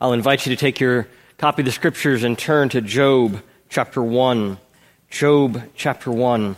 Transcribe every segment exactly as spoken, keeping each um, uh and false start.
I'll invite you to take your copy of the Scriptures and turn to Job chapter one. Job chapter one.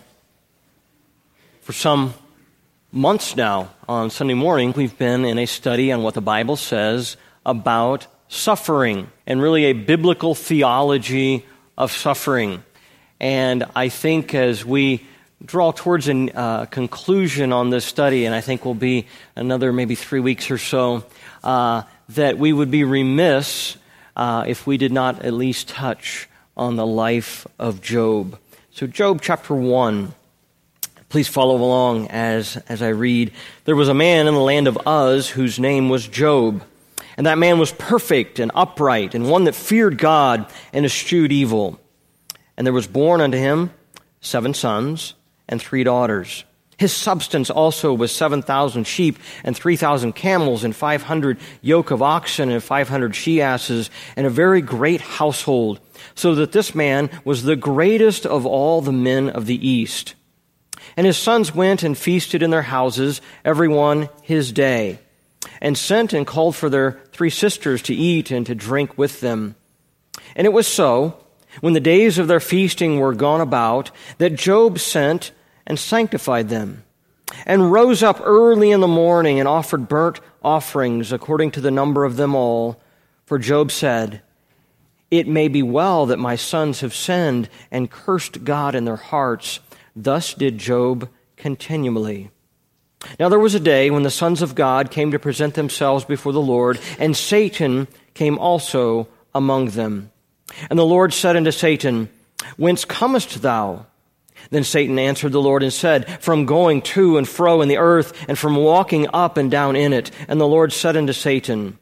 For some months now, on Sunday morning, we've been in a study on what the Bible says about suffering, and really a biblical theology of suffering. And I think as we draw towards a uh, conclusion on this study, and I think will be another maybe three weeks or so, uh, that we would be remiss uh, if we did not at least touch on the life of Job. So Job chapter one, please follow along as, as I read. There was a man in the land of Uz whose name was Job. And that man was perfect and upright, and one that feared God and eschewed evil. And there was born unto him seven sons and three daughters. His substance also was seven thousand sheep and three thousand camels and five hundred yoke of oxen and five hundred she-asses, and a very great household, so that this man was the greatest of all the men of the east. And his sons went and feasted in their houses, every one his day, and sent and called for their three sisters to eat and to drink with them. And it was so, when the days of their feasting were gone about, that Job sent and sanctified them, and rose up early in the morning and offered burnt offerings according to the number of them all. For Job said, "It may be well that my sons have sinned and cursed God in their hearts." Thus did Job continually. Now there was a day when the sons of God came to present themselves before the Lord, and Satan came also among them. And the Lord said unto Satan, "Whence comest thou?" Then Satan answered the Lord and said, "From going to and fro in the earth, and from walking up and down in it." And the Lord said unto Satan,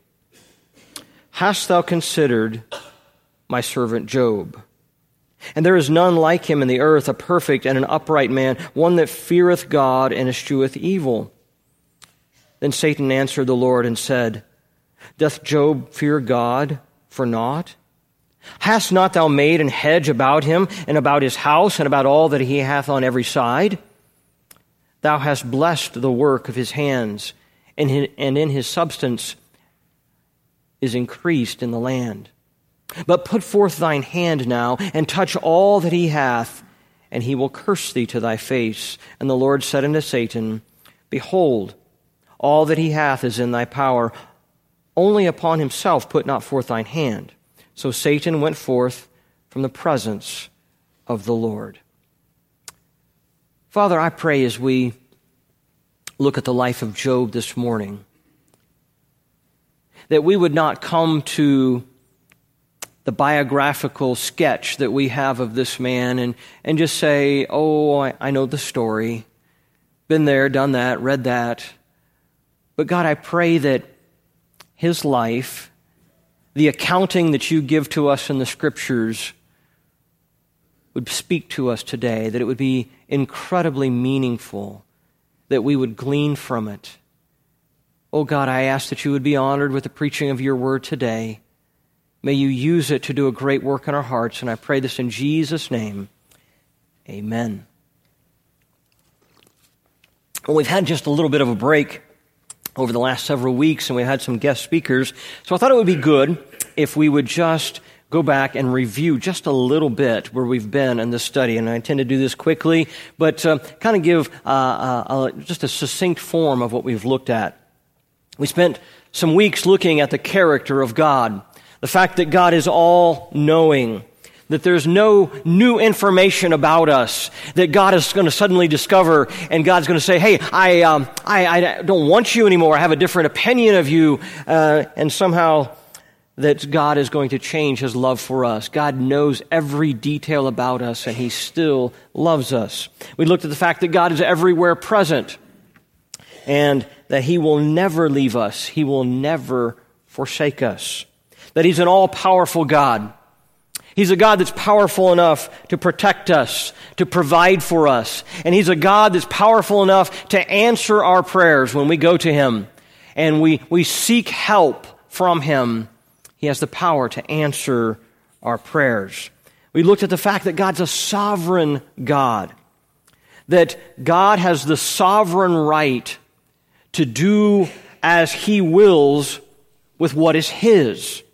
"Hast thou considered my servant Job? And there is none like him in the earth, a perfect and an upright man, one that feareth God and escheweth evil." Then Satan answered the Lord and said, "Doth Job fear God for naught? Hast not thou made an hedge about him, and about his house, and about all that he hath on every side? Thou hast blessed the work of his hands, and in his substance is increased in the land. But put forth thine hand now, and touch all that he hath, and he will curse thee to thy face." And the Lord said unto Satan, "Behold, all that he hath is in thy power. Only upon himself put not forth thine hand." So Satan went forth from the presence of the Lord. Father, I pray as we look at the life of Job this morning, that we would not come to the biographical sketch that we have of this man and, and just say, "Oh, I, I know the story. Been there, done that, read that." But God, I pray that his life, the accounting that you give to us in the Scriptures, would speak to us today, that it would be incredibly meaningful, that we would glean from it. Oh God, I ask that you would be honored with the preaching of your word today. May you use it to do a great work in our hearts, and I pray this in Jesus' name. Amen. Well, we've had just a little bit of a break over the last several weeks, and we had some guest speakers, so I thought it would be good if we would just go back and review just a little bit where we've been in this study. And I intend to do this quickly, but uh, kind of give uh, uh, uh, just a succinct form of what we've looked at. We spent some weeks looking at the character of God. The fact that God is all-knowing, that there's no new information about us, that God is going to suddenly discover, and God's going to say, "Hey, I, um, I, I don't want you anymore. I have a different opinion of you," uh, and somehow that God is going to change his love for us. God knows every detail about us, and he still loves us. We looked at the fact that God is everywhere present, and that he will never leave us. He will never forsake us. That he's an all-powerful God. He's a God that's powerful enough to protect us, to provide for us. And he's a God that's powerful enough to answer our prayers when we go to him and we, we seek help from him. He has the power to answer our prayers. We looked at the fact that God's a sovereign God, that God has the sovereign right to do as he wills with what is his.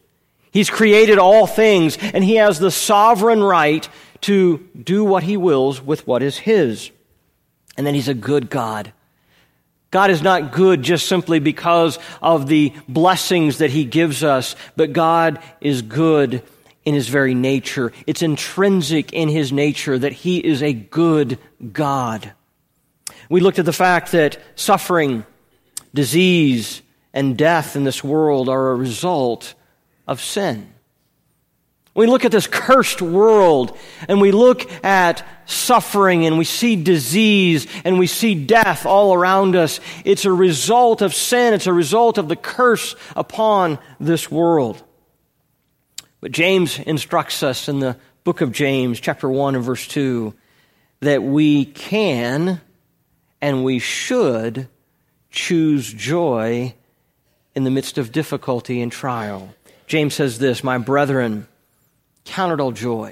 He's created all things, and he has the sovereign right to do what he wills with what is his. And then he's a good God. God is not good just simply because of the blessings that he gives us, but God is good in his very nature. It's intrinsic in his nature that he is a good God. We looked at the fact that suffering, disease, and death in this world are a result of sin. We look at this cursed world and we look at suffering and we see disease and we see death all around us. It's a result of sin. It's a result of the curse upon this world. But James instructs us in the book of James, chapter one and verse two, that we can and we should choose joy in the midst of difficulty and trial. James says this, "My brethren, count it all joy."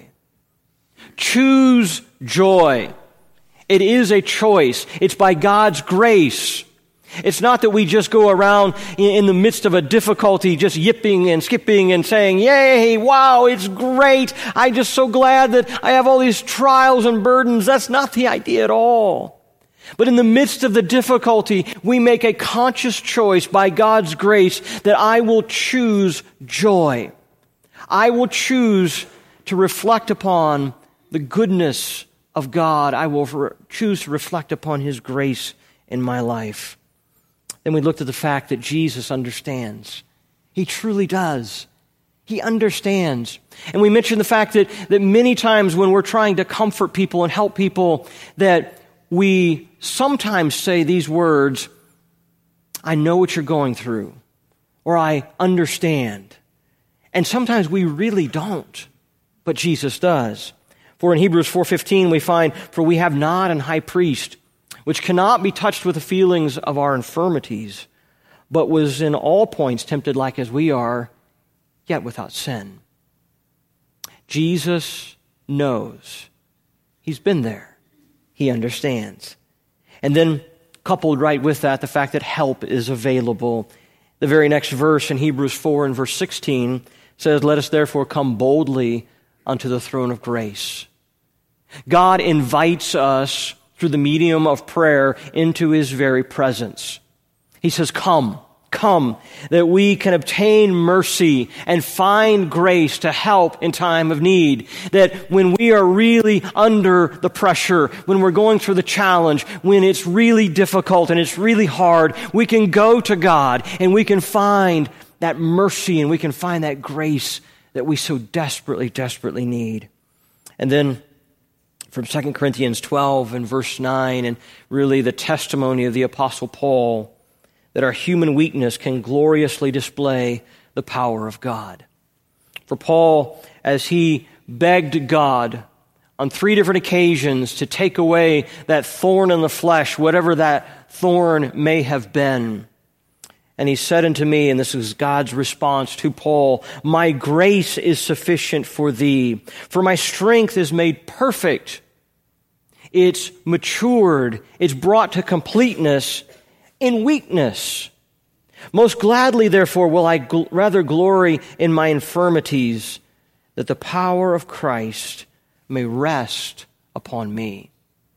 Choose joy. It is a choice. It's by God's grace. It's not that we just go around in the midst of a difficulty just yipping and skipping and saying, "Yay, wow, it's great. I'm just so glad that I have all these trials and burdens." That's not the idea at all. But in the midst of the difficulty, we make a conscious choice by God's grace that I will choose joy. I will choose to reflect upon the goodness of God. I will re- choose to reflect upon his grace in my life. Then we looked at the fact that Jesus understands. He truly does. He understands. And we mentioned the fact that, that many times when we're trying to comfort people and help people, that we sometimes say these words, "I know what you're going through," or "I understand." And sometimes we really don't, but Jesus does. For in Hebrews four fifteen we find, "For we have not an high priest, which cannot be touched with the feelings of our infirmities, but was in all points tempted like as we are, yet without sin." Jesus knows. He's been there. He understands. And then coupled right with that, the fact that help is available. The very next verse in Hebrews four and verse sixteen says, "Let us therefore come boldly unto the throne of grace." God invites us through the medium of prayer into his very presence. He says, "Come, come," that we can obtain mercy and find grace to help in time of need. That when we are really under the pressure, when we're going through the challenge, when it's really difficult and it's really hard, we can go to God and we can find that mercy and we can find that grace that we so desperately, desperately need. And then from Second Corinthians twelve and verse nine, and really the testimony of the Apostle Paul, that our human weakness can gloriously display the power of God. For Paul, as he begged God on three different occasions to take away that thorn in the flesh, whatever that thorn may have been, and he said unto me, and this is God's response to Paul, "My grace is sufficient for thee, for my strength is made perfect." It's matured, it's brought to completeness in weakness. "Most gladly, therefore, will I gl- rather glory in my infirmities, that the power of Christ may rest upon me."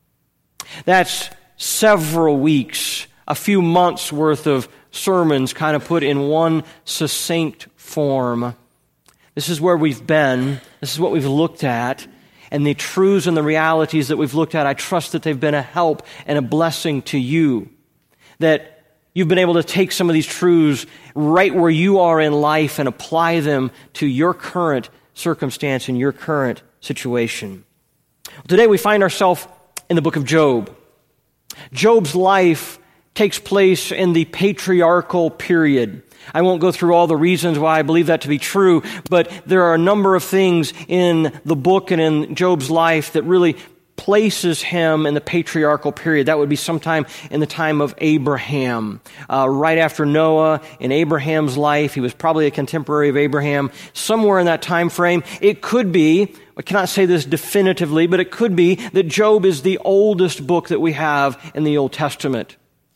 That's several weeks, a few months worth of sermons kind of put in one succinct form. This is where we've been. This is what we've looked at. And the truths and the realities that we've looked at, I trust that they've been a help and a blessing to you. That you've been able to take some of these truths right where you are in life and apply them to your current circumstance and your current situation. Today we find ourselves in the book of Job. Job's life takes place in the patriarchal period. I won't go through all the reasons why I believe that to be true, but there are a number of things in the book and in Job's life that really places him in the patriarchal period. That would be sometime in the time of Abraham. Uh, right after Noah, in Abraham's life, he was probably a contemporary of Abraham. Somewhere in that time frame, it could be, I cannot say this definitively, but it could be that Job is the oldest book that we have in the Old Testament.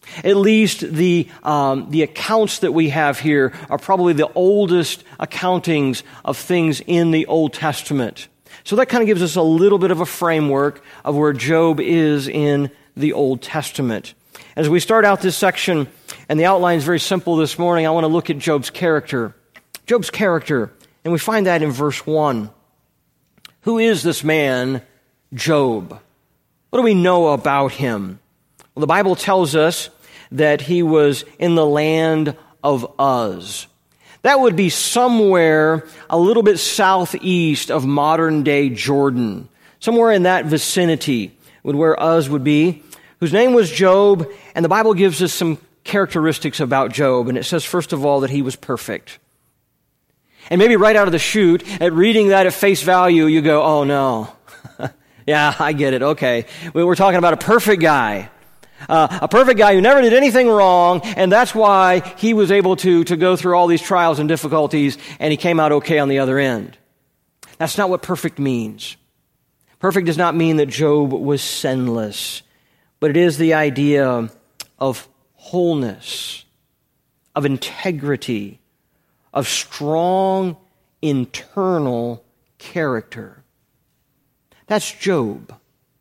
At least the um, the accounts that we have here are probably the oldest accountings of things in the Old Testament. So that kind of gives us a little bit of a framework of where Job is in the Old Testament. As we start out this section, and the outline is very simple this morning, I want to look at Job's character. Job's character, and we find that in verse one. Who is this man, Job? What do we know about him? Well, the Bible tells us that he was in the land of Uz. That would be somewhere a little bit southeast of modern-day Jordan. Somewhere in that vicinity would where Uz would be, whose name was Job, and the Bible gives us some characteristics about Job, and it says, first of all, that he was perfect. And maybe right out of the chute, at reading that at face value, you go, oh no. Yeah, I get it, okay. We're talking about a perfect guy. Uh, a perfect guy who never did anything wrong, and that's why he was able to, to go through all these trials and difficulties, and he came out okay on the other end. That's not what perfect means. Perfect does not mean that Job was sinless, but it is the idea of wholeness, of integrity, of strong internal character. That's Job.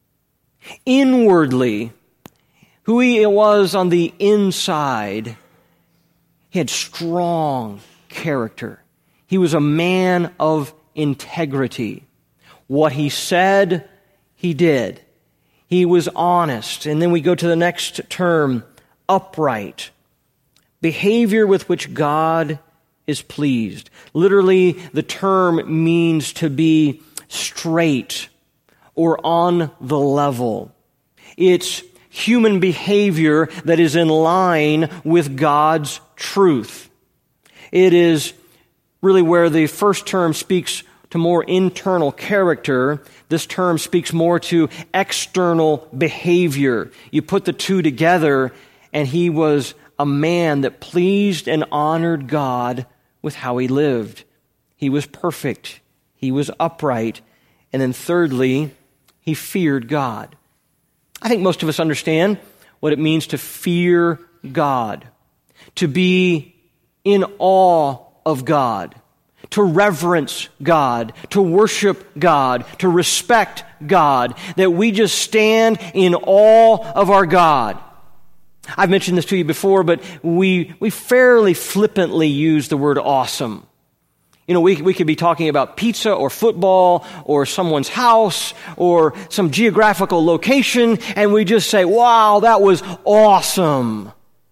Inwardly, who he was on the inside, he had strong character. He was a man of integrity. What he said, he did. He was honest. And then we go to the next term, upright. Behavior with which God is pleased. Literally, the term means to be straight or on the level. It's human behavior that is in line with God's truth. It is really where the first term speaks to more internal character. This term speaks more to external behavior. You put the two together, and he was a man that pleased and honored God with how he lived. He was perfect. He was upright. And then thirdly, he feared God. I think most of us understand what it means to fear God, to be in awe of God, to reverence God, to worship God, to respect God, that we just stand in awe of our God. I've mentioned this to you before, but we we fairly flippantly use the word awesome. You know, we, we could be talking about pizza or football or someone's house or some geographical location, and we just say, wow, that was awesome.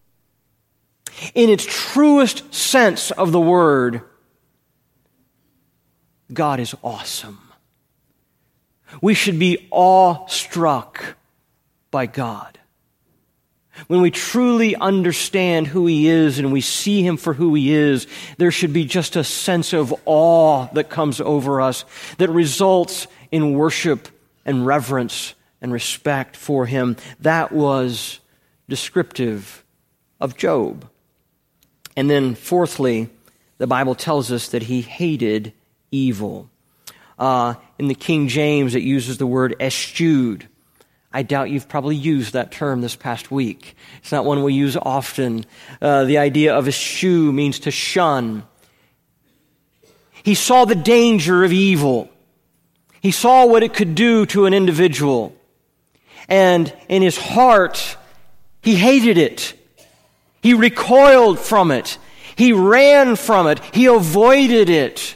In its truest sense of the word, God is awesome. We should be awestruck by God. When we truly understand who he is and we see him for who he is, there should be just a sense of awe that comes over us that results in worship and reverence and respect for him. That was descriptive of Job. And then fourthly, the Bible tells us that he hated evil. Uh, in the King James, it uses the word eschewed. I doubt you've probably used that term this past week. It's not one we use often. Uh, the idea of eschew means to shun. He saw the danger of evil. He saw what it could do to an individual. And in his heart, he hated it. He recoiled from it. He ran from it. He avoided it.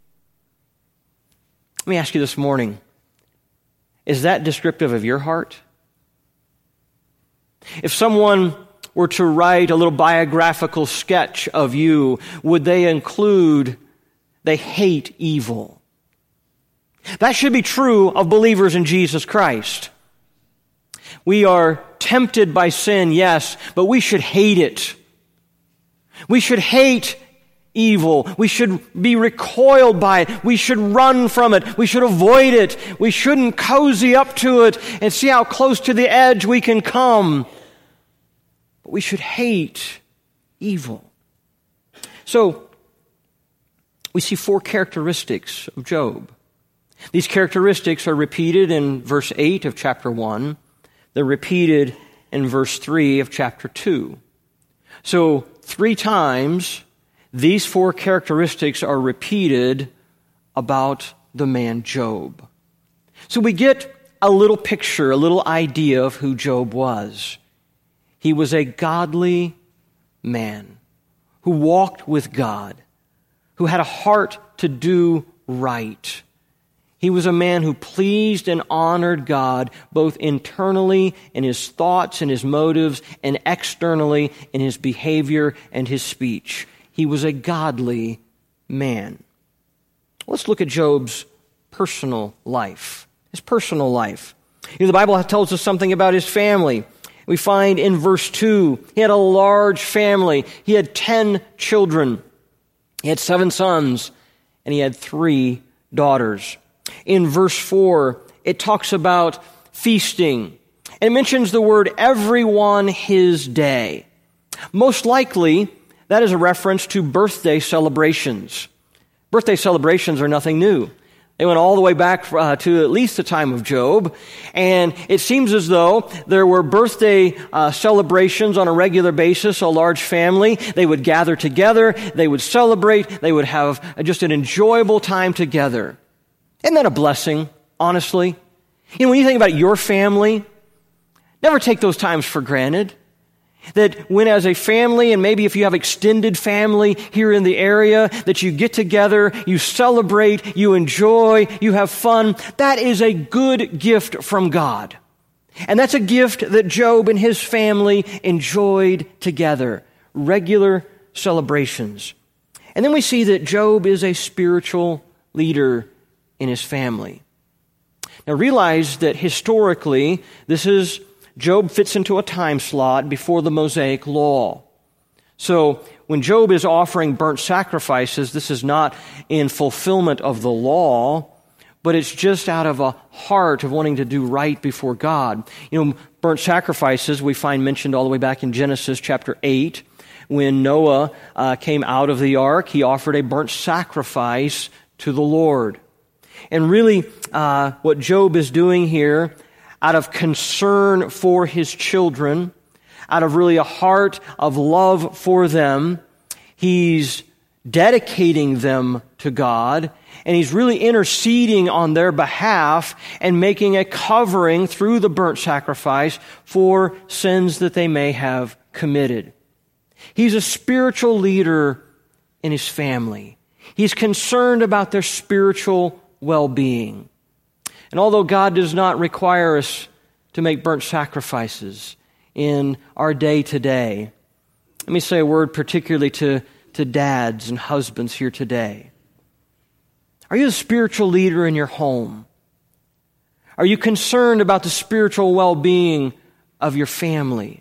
Let me ask you this morning, is that descriptive of your heart? If someone were to write a little biographical sketch of you, would they include, they hate evil? That should be true of believers in Jesus Christ. We are tempted by sin, yes, but we should hate it. We should hate evil. We should be recoiled by it. We should run from it. We should avoid it. We shouldn't cozy up to it and see how close to the edge we can come. But we should hate evil. So, we see four characteristics of Job. These characteristics are repeated in verse eight of chapter one. They're repeated in verse three of chapter two. So three times these four characteristics are repeated about the man Job. So we get a little picture, a little idea of who Job was. He was a godly man who walked with God, who had a heart to do right. He was a man who pleased and honored God both internally in his thoughts and his motives and externally in his behavior and his speech. He was a godly man. Let's look at Job's personal life. His personal life. You know, the Bible tells us something about his family. We find in verse two, he had a large family. He had ten children. He had seven sons, and he had three daughters. In verse four, it talks about feasting. And it mentions the word everyone his day. Most likely, that is a reference to birthday celebrations. Birthday celebrations are nothing new. They went all the way back uh, to at least the time of Job. And it seems as though there were birthday uh, celebrations on a regular basis, a large family. They would gather together. They would celebrate. They would have just an enjoyable time together. Isn't that a blessing, honestly? You know, when you think about your family, never take those times for granted. That when as a family, and maybe if you have extended family here in the area, that you get together, you celebrate, you enjoy, you have fun, that is a good gift from God. And that's a gift that Job and his family enjoyed together. Regular celebrations. And then we see that Job is a spiritual leader in his family. Now realize that historically, this is Job fits into a time slot before the Mosaic Law. So when Job is offering burnt sacrifices, this is not in fulfillment of the law, but it's just out of a heart of wanting to do right before God. You know, burnt sacrifices we find mentioned all the way back in Genesis chapter eight. When Noah uh, came out of the ark, he offered a burnt sacrifice to the Lord. And really, uh, what Job is doing here, out of concern for his children, out of really a heart of love for them, he's dedicating them to God, and he's really interceding on their behalf and making a covering through the burnt sacrifice for sins that they may have committed. He's a spiritual leader in his family. He's concerned about their spiritual well-being. And although God does not require us to make burnt sacrifices in our day-to-day, let me say a word particularly to, to dads and husbands here today. Are you a spiritual leader in your home? Are you concerned about the spiritual well-being of your family?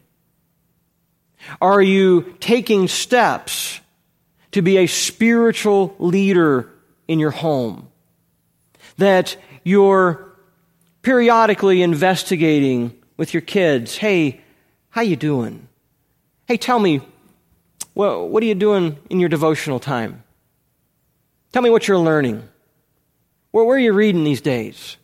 Are you taking steps to be a spiritual leader in your home? That you're periodically investigating with your kids, hey, how you doing? Hey, tell me, well, what are you doing in your devotional time? Tell me what you're learning. Where, where are you reading these days?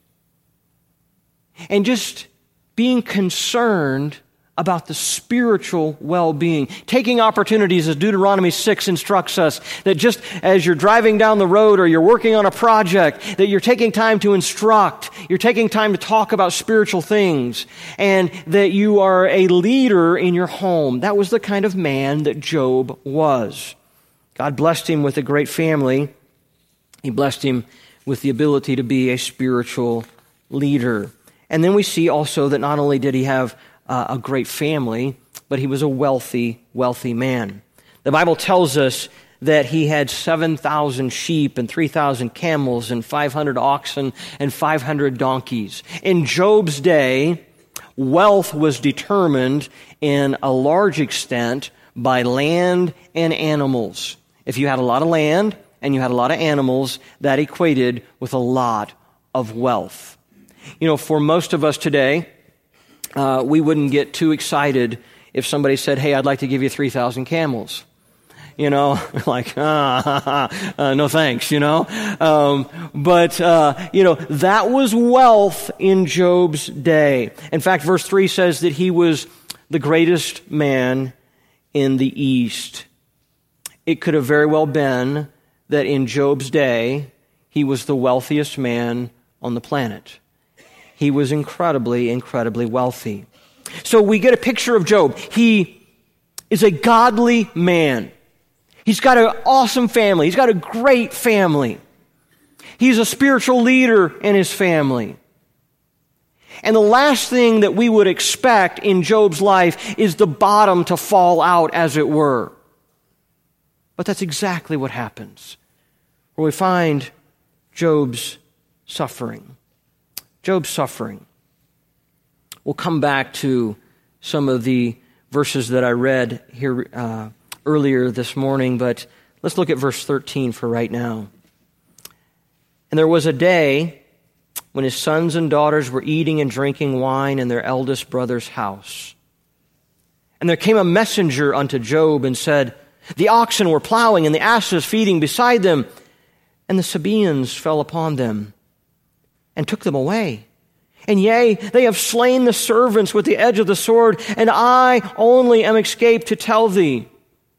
And just being concerned about the spiritual well-being. Taking opportunities, as Deuteronomy six instructs us, that just as you're driving down the road or you're working on a project, that you're taking time to instruct, you're taking time to talk about spiritual things, and that you are a leader in your home. That was the kind of man that Job was. God blessed him with a great family. He blessed him with the ability to be a spiritual leader. And then we see also that not only did he have Uh, a great family, but he was a wealthy, wealthy man. The Bible tells us that he had seven thousand sheep and three thousand camels and five hundred oxen and five hundred donkeys. In Job's day, wealth was determined in a large extent by land and animals. If you had a lot of land and you had a lot of animals, that equated with a lot of wealth. You know, for most of us today, Uh, we wouldn't get too excited if somebody said, hey, I'd like to give you three thousand camels. You know, like, ah, uh, no thanks, you know. Um, but, uh, you know, that was wealth in Job's day. In fact, verse three says that he was the greatest man in the East. It could have very well been that in Job's day, he was the wealthiest man on the planet. He was incredibly, incredibly wealthy. So we get a picture of Job. He is a godly man. He's got an awesome family. He's got a great family. He's a spiritual leader in his family. And the last thing that we would expect in Job's life is the bottom to fall out, as it were. But that's exactly what happens, where we find Job's suffering. Job's suffering. We'll come back to some of the verses that I read here uh, earlier this morning, but let's look at verse thirteen for right now. And there was a day when his sons and daughters were eating and drinking wine in their eldest brother's house. And there came a messenger unto Job and said, the oxen were plowing and the asses feeding beside them, and the Sabaeans fell upon them and took them away. And yea, they have slain the servants with the edge of the sword, and I only am escaped to tell thee.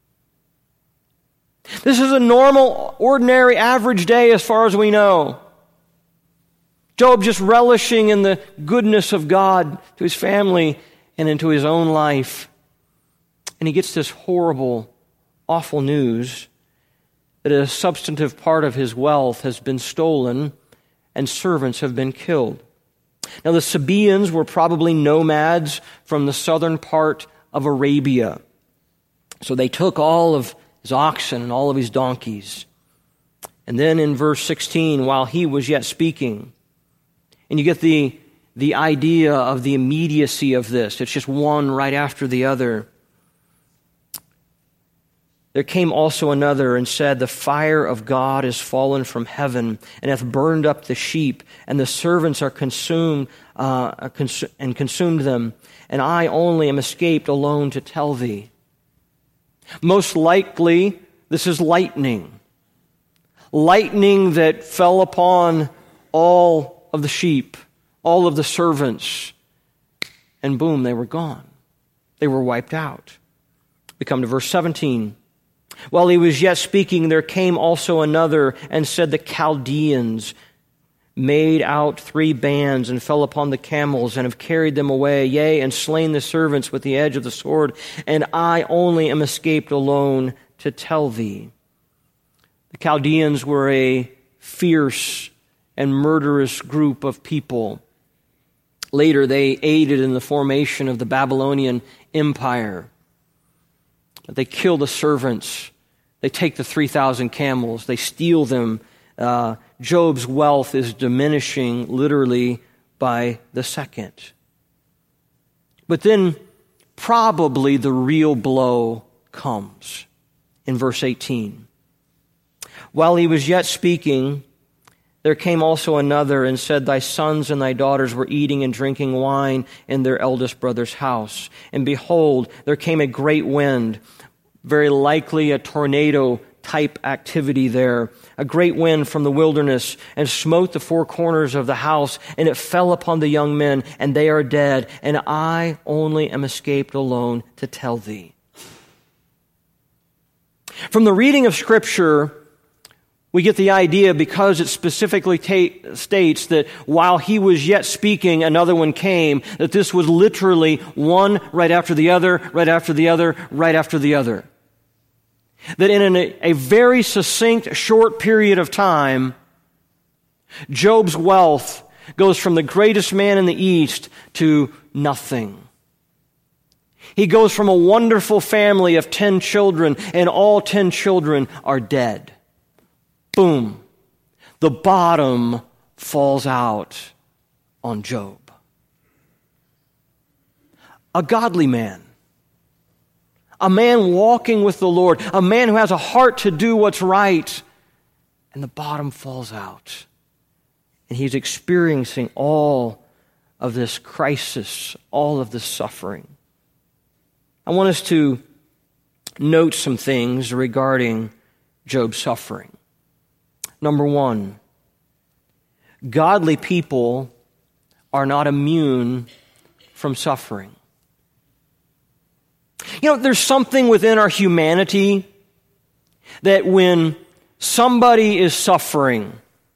This is a normal, ordinary, average day as far as we know. Job just relishing in the goodness of God to his family and into his own life. And he gets this horrible, awful news that a substantive part of his wealth has been stolen and servants have been killed. Now, the Sabaeans were probably nomads from the southern part of Arabia. So they took all of his oxen and all of his donkeys. And then in verse sixteen, while he was yet speaking, and you get the, the idea of the immediacy of this. It's just one right after the other. There came also another and said, the fire of God is fallen from heaven and hath burned up the sheep, and the servants are consumed uh, cons- and consumed them, and I only am escaped alone to tell thee. Most likely, this is lightning. Lightning that fell upon all of the sheep, all of the servants, and boom, they were gone. They were wiped out. We come to verse seventeen. While he was yet speaking, there came also another and said, the Chaldeans made out three bands and fell upon the camels and have carried them away, yea, and slain the servants with the edge of the sword, and I only am escaped alone to tell thee. The Chaldeans were a fierce and murderous group of people. Later, they aided in the formation of the Babylonian Empire. They kill the servants. They take the three thousand camels. They steal them. Uh, Job's wealth is diminishing literally by the second. But then probably the real blow comes in verse eighteen. While he was yet speaking, there came also another and said, thy sons and thy daughters were eating and drinking wine in their eldest brother's house. And behold, there came a great wind, very likely a tornado type activity there, a great wind from the wilderness, and smote the four corners of the house, and it fell upon the young men, and they are dead, and I only am escaped alone to tell thee. From the reading of Scripture, we get the idea, because it specifically ta- states that while he was yet speaking, another one came, that this was literally one right after the other, right after the other, right after the other. That in an, a very succinct, short period of time, Job's wealth goes from the greatest man in the East to nothing. He goes from a wonderful family of ten children, and all ten children are dead. Boom. The bottom falls out on Job. A godly man. A man walking with the Lord. A man who has a heart to do what's right. And the bottom falls out. And he's experiencing all of this crisis, all of this suffering. I want us to note some things regarding Job's suffering. Number one, godly people are not immune from suffering. You know, there's something within our humanity that when somebody is suffering,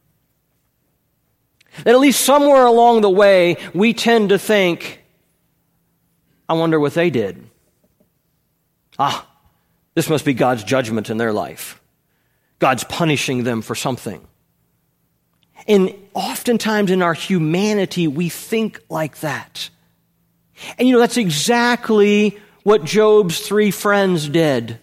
that at least somewhere along the way, we tend to think, I wonder what they did. Ah, this must be God's judgment in their life. God's punishing them for something. And oftentimes in our humanity, we think like that. And you know, that's exactly what Job's three friends did.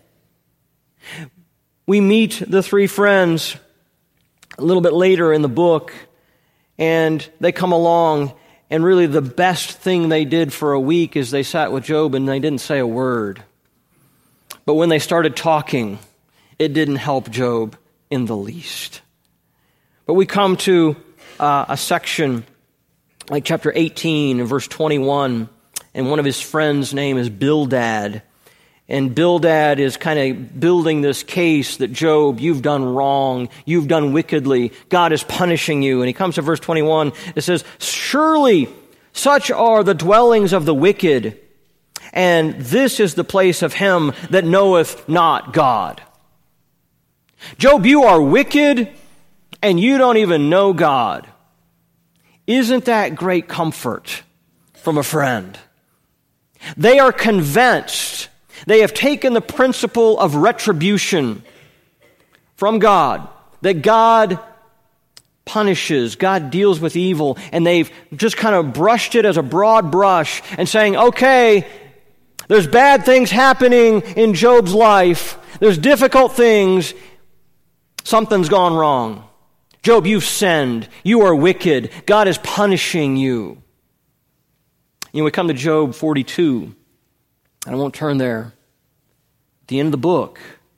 We meet the three friends a little bit later in the book, and they come along, and really the best thing they did for a week is they sat with Job and they didn't say a word. But when they started talking, it didn't help Job in the least. But we come to uh, a section like chapter eighteen and verse twenty-one, and one of his friends' name is Bildad. And Bildad is kind of building this case that Job, you've done wrong, you've done wickedly, God is punishing you. And he comes to verse twenty-one, it says, surely such are the dwellings of the wicked, and this is the place of him that knoweth not God. Job, you are wicked, and you don't even know God. Isn't that great comfort from a friend? They are convinced. They have taken the principle of retribution from God, that God punishes, God deals with evil, and they've just kind of brushed it as a broad brush and saying, okay, there's bad things happening in Job's life, there's difficult things, something's gone wrong. Job, you've sinned, you are wicked, God is punishing you. You know, we come to Job forty-two. I won't turn there. At the end of the book,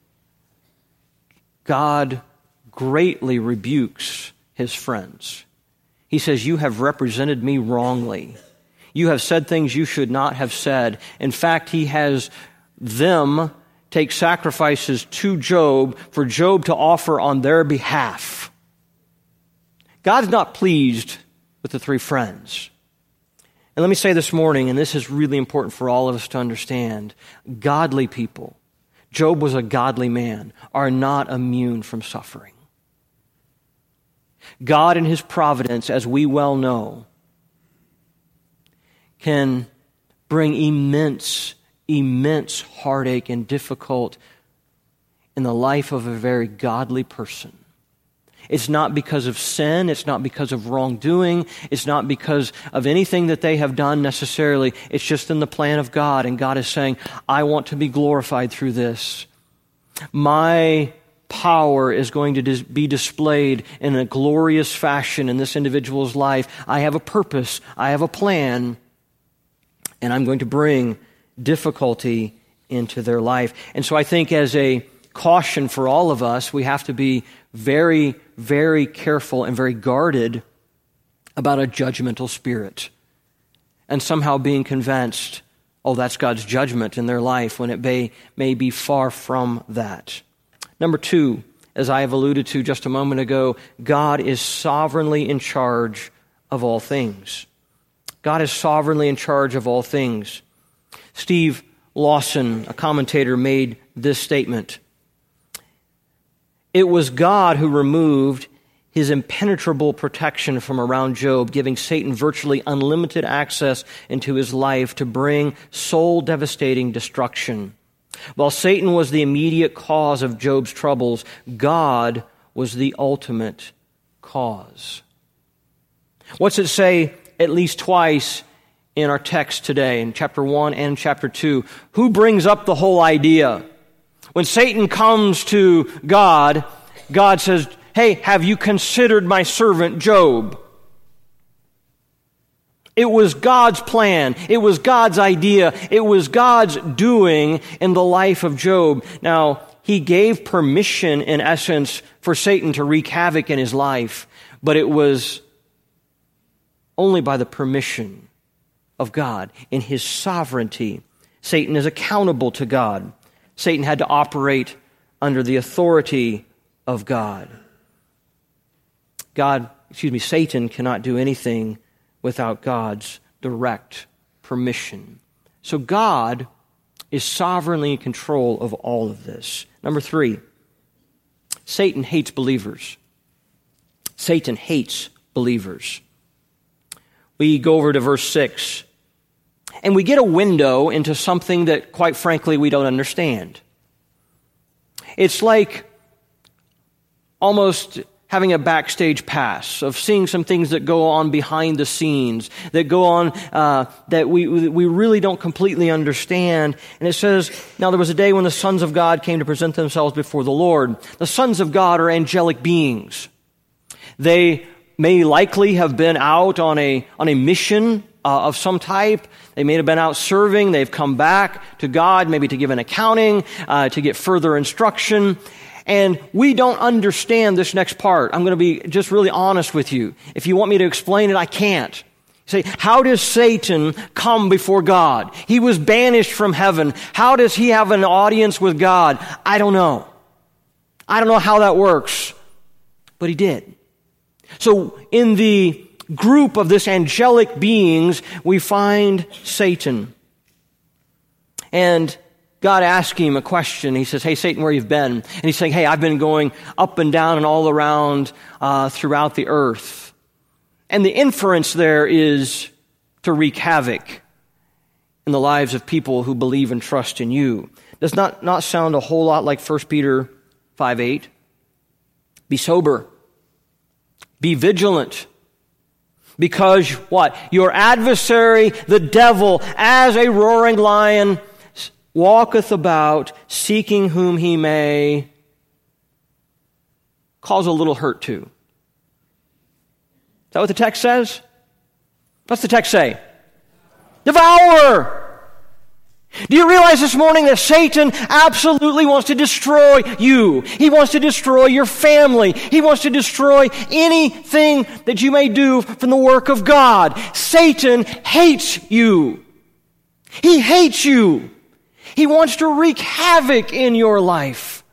God greatly rebukes his friends. He says, you have represented me wrongly. You have said things you should not have said. In fact, he has them take sacrifices to Job for Job to offer on their behalf. God's not pleased with the three friends. And let me say this morning, and this is really important for all of us to understand, godly people, Job was a godly man, are not immune from suffering. God in his providence, as we well know, can bring immense, immense heartache and difficult in the life of a very godly person. It's not because of sin. It's not because of wrongdoing. It's not because of anything that they have done necessarily. It's just in the plan of God. And God is saying, I want to be glorified through this. My power is going to dis- be displayed in a glorious fashion in this individual's life. I have a purpose. I have a plan. And I'm going to bring difficulty into their life. And so I think as a caution for all of us, we have to be very, very careful and very guarded about a judgmental spirit and somehow being convinced, oh, that's God's judgment in their life, when it may, may be far from that. Number two, as I have alluded to just a moment ago, God is sovereignly in charge of all things. God is sovereignly in charge of all things. Steve Lawson, a commentator, made this statement. It was God who removed his impenetrable protection from around Job, giving Satan virtually unlimited access into his life to bring soul-devastating destruction. While Satan was the immediate cause of Job's troubles, God was the ultimate cause. What's it say at least twice in our text today, in chapter one and chapter two? Who brings up the whole idea? When Satan comes to God, God says, hey, have you considered my servant Job? It was God's plan. It was God's idea. It was God's doing in the life of Job. Now, he gave permission, in essence, for Satan to wreak havoc in his life, but it was only by the permission of God. In his sovereignty, Satan is accountable to God. Satan had to operate under the authority of God. God, excuse me, Satan cannot do anything without God's direct permission. So God is sovereignly in control of all of this. Number three, Satan hates believers. Satan hates believers. We go over to verse six, and we get a window into something that, quite frankly, we don't understand. It's like almost having a backstage pass of seeing some things that go on behind the scenes, that go on uh, that we we really don't completely understand. And it says, now there was a day when the sons of God came to present themselves before the Lord. The sons of God are angelic beings. They may likely have been out on a on a mission uh, of some type. They may have been out serving. They've come back to God, maybe to give an accounting, uh, to get further instruction. And we don't understand this next part. I'm going to be just really honest with you. If you want me to explain it, I can't. You say, how does Satan come before God? He was banished from heaven. How does he have an audience with God? I don't know. I don't know how that works, but he did. So in the group of this angelic beings, we find Satan. And God asked him a question. He says, hey, Satan, where you've been? And he's saying, hey, I've been going up and down and all around uh, throughout the earth. And the inference there is to wreak havoc in the lives of people who believe and trust in you. Does not, not sound a whole lot like First Peter five eight. Be sober. Be vigilant. Because what? Your adversary, the devil, as a roaring lion, walketh about, seeking whom he may cause a little hurt to. Is that what the text says? What's the text say? Devour! Do you realize this morning that Satan absolutely wants to destroy you? He wants to destroy your family. He wants to destroy anything that you may do from the work of God. Satan hates you. He hates you. He wants to wreak havoc in your life.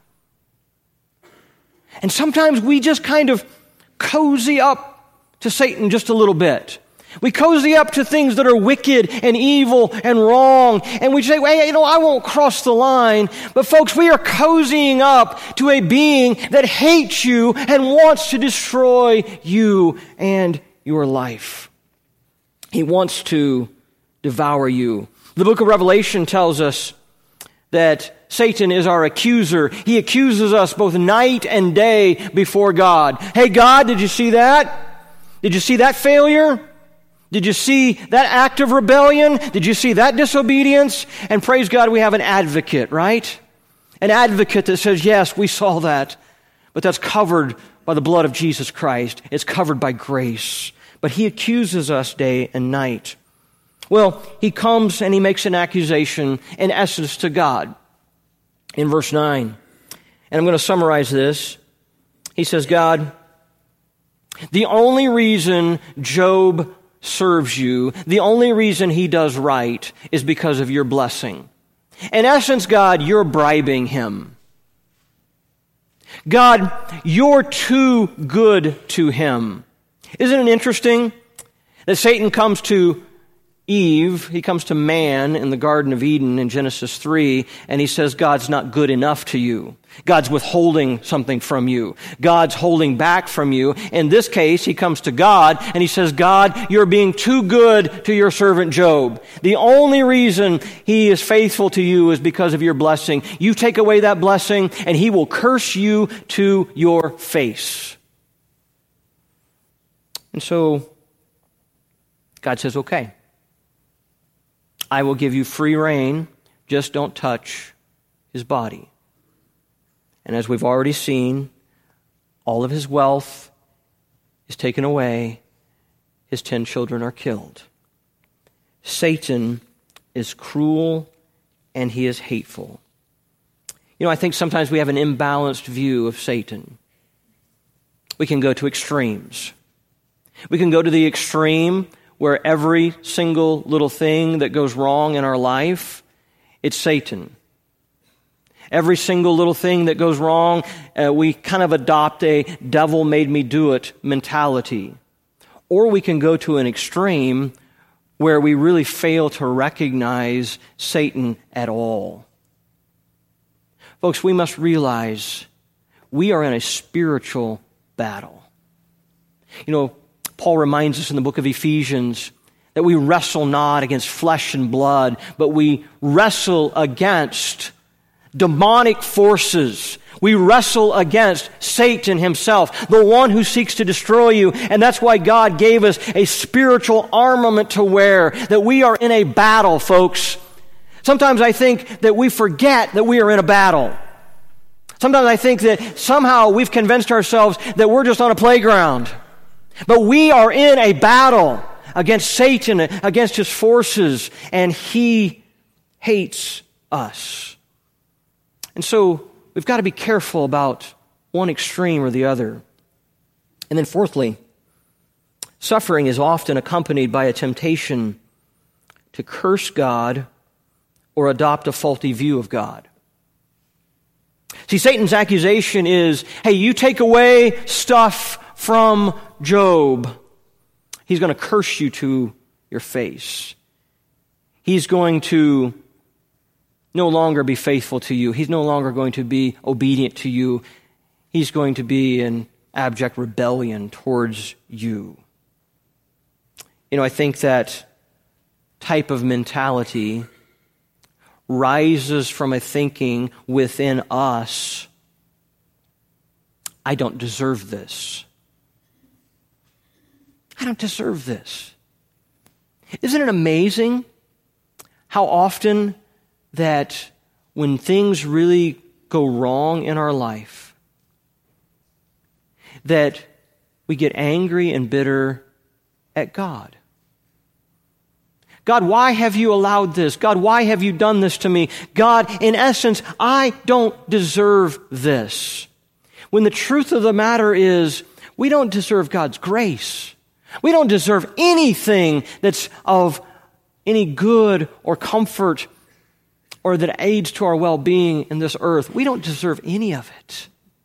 And sometimes we just kind of cozy up to Satan just a little bit. We cozy up to things that are wicked and evil and wrong. And we say, well, you know, I won't cross the line. But folks, we are cozying up to a being that hates you and wants to destroy you and your life. He wants to devour you. The book of Revelation tells us that Satan is our accuser. He accuses us both night and day before God. Hey, God, did you see that? Did you see that failure? Did you see that act of rebellion? Did you see that disobedience? And praise God, we have an advocate, right? An advocate that says, yes, we saw that, but that's covered by the blood of Jesus Christ. It's covered by grace. But he accuses us day and night. Well, he comes and he makes an accusation, in essence, to God in verse nine. And I'm going to summarize this. He says, God, the only reason Job serves you, the only reason he does right is because of your blessing. In essence, God, you're bribing him. God, you're too good to him. Isn't it interesting that Satan comes to Eve, he comes to man in the Garden of Eden in Genesis three, and he says, God's not good enough to you. God's withholding something from you. God's holding back from you. In this case, he comes to God, and he says, God, you're being too good to your servant Job. The only reason he is faithful to you is because of your blessing. You take away that blessing, and he will curse you to your face. And so, God says, okay. I will give you free rein, just don't touch his body. And as we've already seen, all of his wealth is taken away. His ten children are killed. Satan is cruel and he is hateful. You know, I think sometimes we have an imbalanced view of Satan. We can go to extremes. We can go to the extreme where every single little thing that goes wrong in our life, it's Satan. Every single little thing that goes wrong, uh, we kind of adopt a devil made me do it mentality. Or we can go to an extreme where we really fail to recognize Satan at all. Folks, we must realize we are in a spiritual battle. You know, Paul reminds us in the book of Ephesians that we wrestle not against flesh and blood, but we wrestle against demonic forces. We wrestle against Satan himself, the one who seeks to destroy you. And that's why God gave us a spiritual armament to wear, that we are in a battle, folks. Sometimes I think that we forget that we are in a battle. Sometimes I think that somehow we've convinced ourselves that we're just on a playground. But we are in a battle against Satan, against his forces, and he hates us. And so we've got to be careful about one extreme or the other. And then fourthly, suffering is often accompanied by a temptation to curse God or adopt a faulty view of God. See, Satan's accusation is, hey, you take away stuff from Job, he's going to curse you to your face. He's going to no longer be faithful to you. He's no longer going to be obedient to you. He's going to be in abject rebellion towards you. You know, I think that type of mentality rises from a thinking within us, I don't deserve this. I don't deserve this. Isn't it amazing how often that when things really go wrong in our life, that we get angry and bitter at God? God, why have you allowed this? God, why have you done this to me? God, in essence, I don't deserve this. When the truth of the matter is, we don't deserve God's grace. We don't deserve anything that's of any good or comfort or that aids to our well-being in this earth. We don't deserve any of it.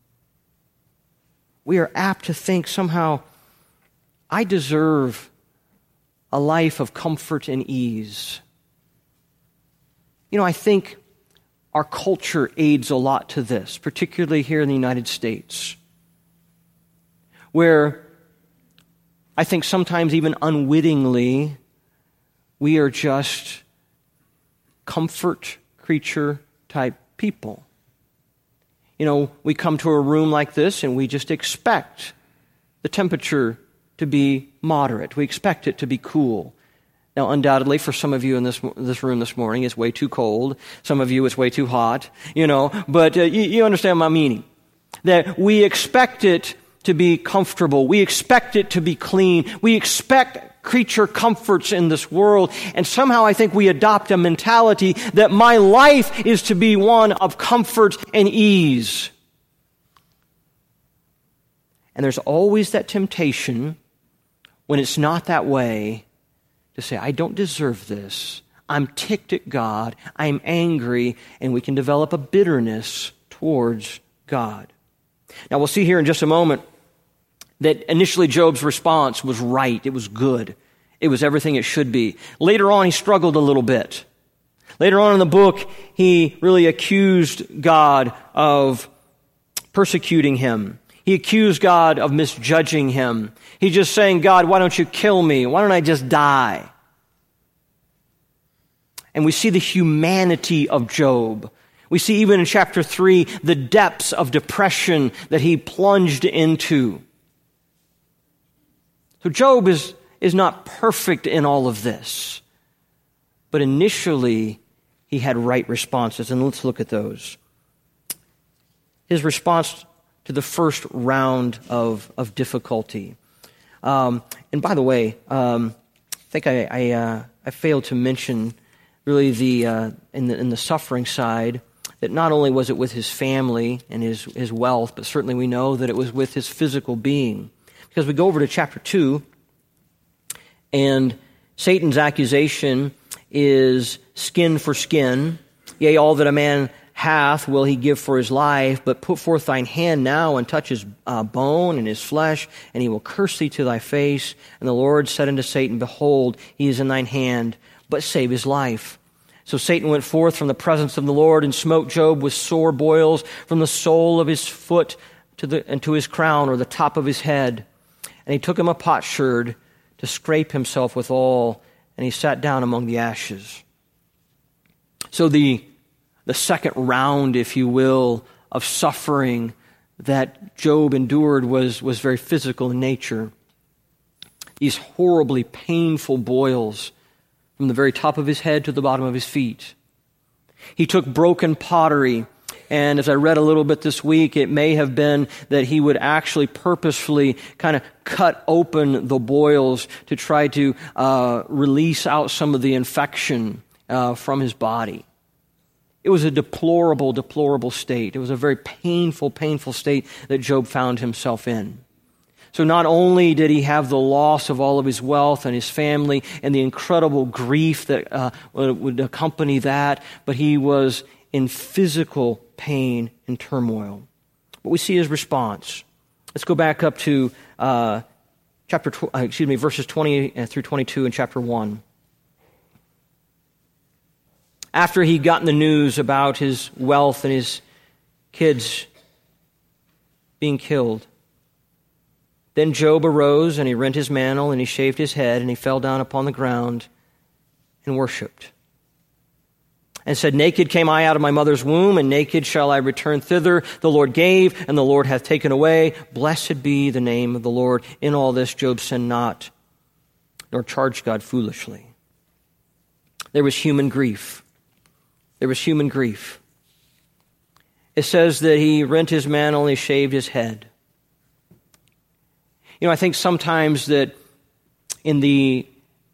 We are apt to think somehow, I deserve a life of comfort and ease. You know, I think our culture aids a lot to this, particularly here in the United States, where I think sometimes even unwittingly, we are just comfort creature type people. You know, we come to a room like this and we just expect the temperature to be moderate. We expect it to be cool. Now, undoubtedly, for some of you in this this room this morning, it's way too cold. Some of you, it's way too hot, you know. But uh, you, you understand my meaning. That we expect it to be comfortable. We expect it to be clean. We expect creature comforts in this world. And somehow I think we adopt a mentality that my life is to be one of comfort and ease. And there's always that temptation when it's not that way to say, I don't deserve this. I'm ticked at God. I'm angry. And we can develop a bitterness towards God. Now we'll see here in just a moment that initially Job's response was right. It was good. It was everything it should be. Later on, he struggled a little bit. Later on in the book, he really accused God of persecuting him. He accused God of misjudging him. He's just saying, God, why don't you kill me? Why don't I just die? And we see the humanity of Job. We see even in chapter three, the depths of depression that he plunged into. So Job is, is not perfect in all of this. But initially, he had right responses. And let's look at those. His response to the first round of, of difficulty. Um, and by the way, um, I think I I, uh, I failed to mention really the, uh, in the in the suffering side, that not only was it with his family and his, his wealth, but certainly we know that it was with his physical being. Because we go over to chapter two, and Satan's accusation is skin for skin. Yea, all that a man hath will he give for his life, but put forth thine hand now and touch his uh, bone and his flesh, and he will curse thee to thy face. And the Lord said unto Satan, Behold, he is in thine hand, but save his life. So Satan went forth from the presence of the Lord and smote Job with sore boils from the sole of his foot to the and to his crown, or the top of his head. And he took him a potsherd to scrape himself withal, and he sat down among the ashes. So the, the second round, if you will, of suffering that Job endured was, was very physical in nature. These horribly painful boils from the very top of his head to the bottom of his feet. He took broken pottery, and as I read a little bit this week, it may have been that he would actually purposefully kind of cut open the boils to try to uh, release out some of the infection uh, from his body. It was a deplorable, deplorable state. It was a very painful, painful state that Job found himself in. So not only did he have the loss of all of his wealth and his family and the incredible grief that uh, would accompany that, but he was in physical pain and turmoil. But we see his response. Let's go back up to uh, chapter, tw- uh, excuse me, verses twenty through twenty-two in chapter one. After he'd gotten the news about his wealth and his kids being killed, then Job arose, and he rent his mantle, and he shaved his head, and he fell down upon the ground and worshipped. And said, Naked came I out of my mother's womb, and naked shall I return thither. The Lord gave, and the Lord hath taken away. Blessed be the name of the Lord. In all this Job sinned not, nor charged God foolishly. There was human grief. There was human grief. It says that he rent his mantle, and he shaved his head. You know, I think sometimes that in the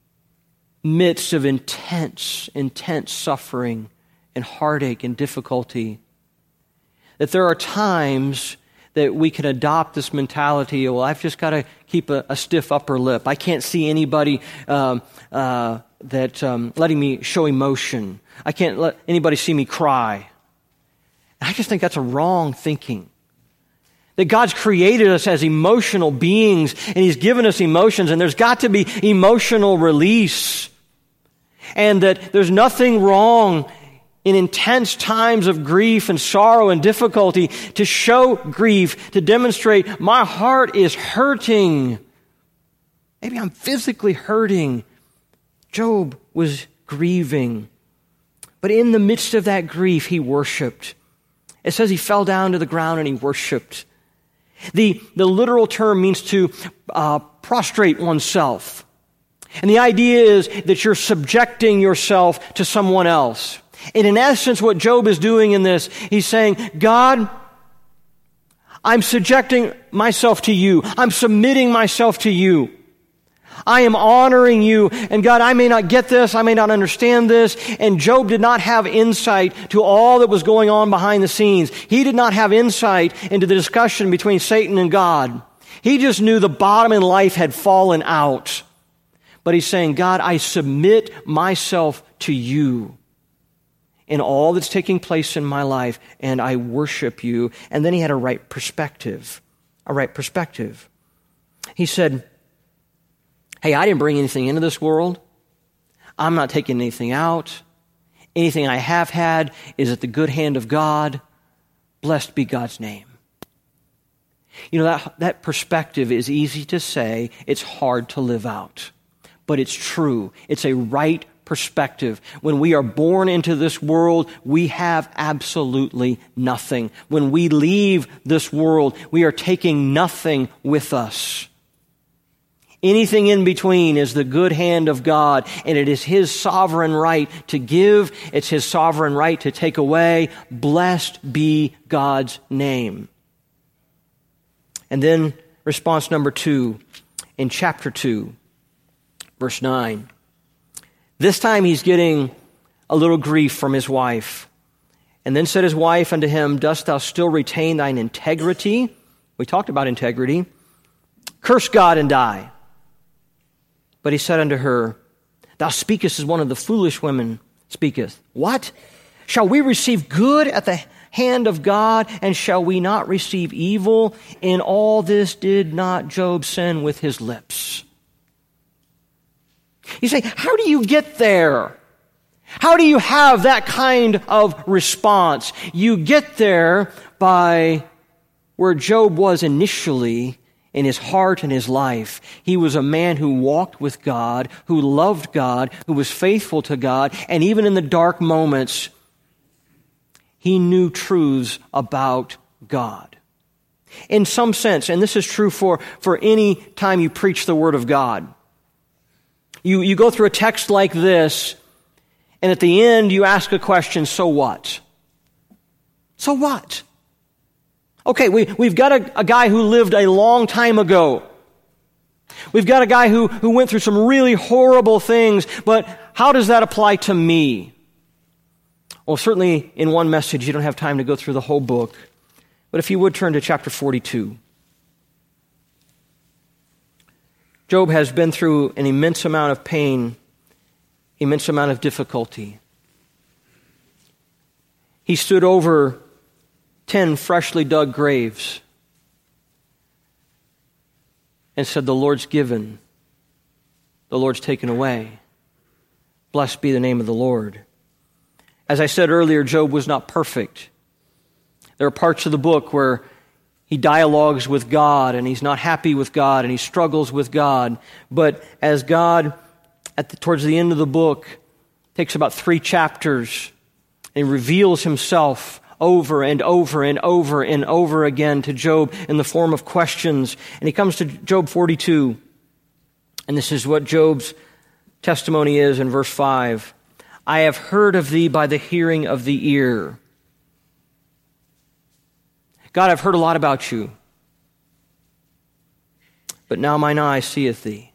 midst of intense, intense suffering and heartache and difficulty, that there are times that we can adopt this mentality, well, I've just got to keep a, a stiff upper lip. I can't see anybody um, uh, that um, letting me show emotion. I can't let anybody see me cry. And I just think that's a wrong thinking. That God's created us as emotional beings, and He's given us emotions, and there's got to be emotional release. And that there's nothing wrong in intense times of grief and sorrow and difficulty to show grief, to demonstrate my heart is hurting. Maybe I'm physically hurting. Job was grieving. But in the midst of that grief, he worshiped. It says he fell down to the ground and he worshiped. The, the literal term means to uh, prostrate oneself. And the idea is that you're subjecting yourself to someone else. And in essence, what Job is doing in this, he's saying, God, I'm subjecting myself to you. I'm submitting myself to you. I am honoring you. And God, I may not get this. I may not understand this. And Job did not have insight to all that was going on behind the scenes. He did not have insight into the discussion between Satan and God. He just knew the bottom in life had fallen out. But he's saying, God, I submit myself to you in all that's taking place in my life, and I worship you. And then he had a right perspective, a right perspective. He said, hey, I didn't bring anything into this world. I'm not taking anything out. Anything I have had is at the good hand of God. Blessed be God's name. You know, that, that perspective is easy to say. It's hard to live out. But it's true. It's a right perspective. When we are born into this world, we have absolutely nothing. When we leave this world, we are taking nothing with us. Anything in between is the good hand of God, and it is His sovereign right to give. It's His sovereign right to take away. Blessed be God's name. And then response number two in chapter two, verse nine. This time he's getting a little grief from his wife. And then said his wife unto him, dost thou still retain thine integrity? We talked about integrity. Curse God and die. But he said unto her, thou speakest as one of the foolish women speaketh. What? Shall we receive good at the hand of God, and shall we not receive evil? In all this did not Job sin with his lips. You say, how do you get there? How do you have that kind of response? You get there by where Job was initially in his heart and his life. He was a man who walked with God, who loved God, who was faithful to God, and even in the dark moments, he knew truths about God. In some sense, and this is true for, for any time you preach the Word of God, you, you go through a text like this, and at the end you ask a question, so what? So what? Okay, we, we've got a, a guy who lived a long time ago. We've got a guy who, who went through some really horrible things, but how does that apply to me? Well, certainly in one message, you don't have time to go through the whole book, but if you would turn to chapter forty-two. Job has been through an immense amount of pain, immense amount of difficulty. He stood over ten freshly dug graves and said, the Lord's given, the Lord's taken away. Blessed be the name of the Lord. As I said earlier, Job was not perfect. There are parts of the book where he dialogues with God and he's not happy with God and he struggles with God. But as God, at the, towards the end of the book, takes about three chapters and reveals himself over and over and over and over again to Job in the form of questions. And he comes to Job forty-two. And this is what Job's testimony is in verse five. I have heard of thee by the hearing of the ear. God, I've heard a lot about you. But now mine eye seeth thee.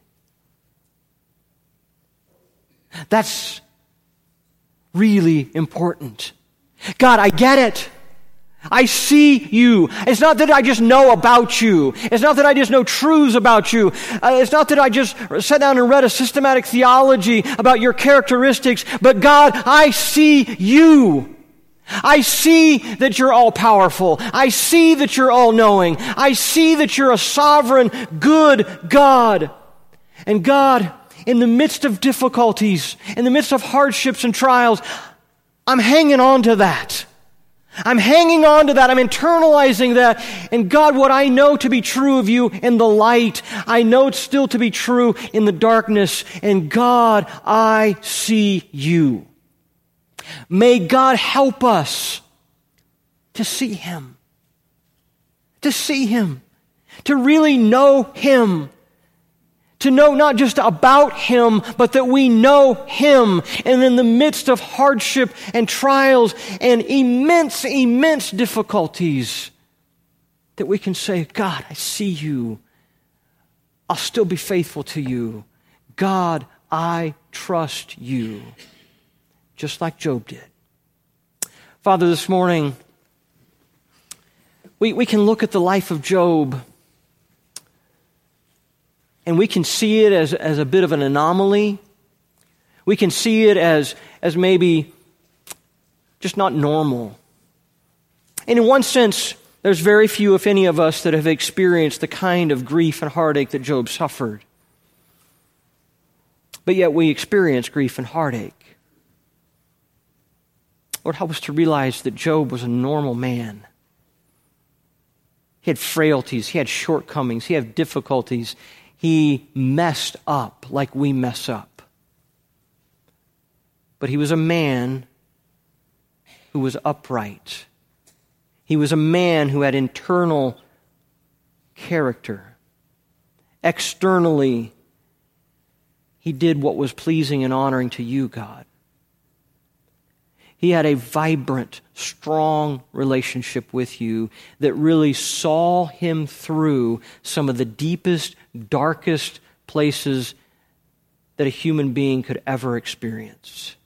That's really important. God, I get it. I see you. It's not that I just know about you. It's not that I just know truths about you. Uh, it's not that I just sat down and read a systematic theology about your characteristics. But God, I see you. I see that you're all-powerful. I see that you're all-knowing. I see that you're a sovereign, good God. And God, in the midst of difficulties, in the midst of hardships and trials, I'm hanging on to that. I'm hanging on to that. I'm internalizing that. And God, what I know to be true of you in the light, I know it's still to be true in the darkness. And God, I see you. May God help us to see Him. To see Him. To really know Him. To know not just about Him, but that we know Him. And in the midst of hardship and trials and immense, immense difficulties, that we can say, God, I see you. I'll still be faithful to you. God, I trust you. Just like Job did. Father, this morning, we, we can look at the life of Job and we can see it as, as a bit of an anomaly. We can see it as, as maybe just not normal. And in one sense, there's very few, if any of us, that have experienced the kind of grief and heartache that Job suffered. But yet we experience grief and heartache. Lord, help us to realize that Job was a normal man. He had frailties, he had shortcomings, he had difficulties. He messed up like we mess up. But he was a man who was upright. He was a man who had internal character. Externally, he did what was pleasing and honoring to you, God. He had a vibrant, strong relationship with you that really saw him through some of the deepest, darkest places that a human being could ever experience.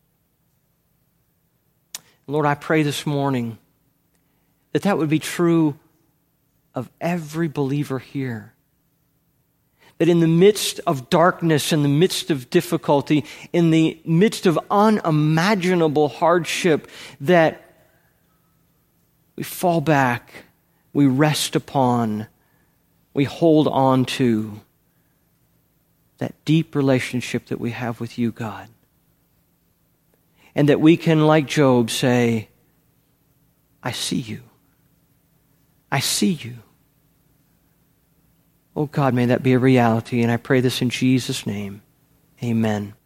Lord, I pray this morning that that would be true of every believer here. That in the midst of darkness, in the midst of difficulty, in the midst of unimaginable hardship, that we fall back, we rest upon, we hold on to that deep relationship that we have with you, God. And that we can, like Job, say, I see you. I see you. Oh God, may that be a reality, and I pray this in Jesus' name. Amen.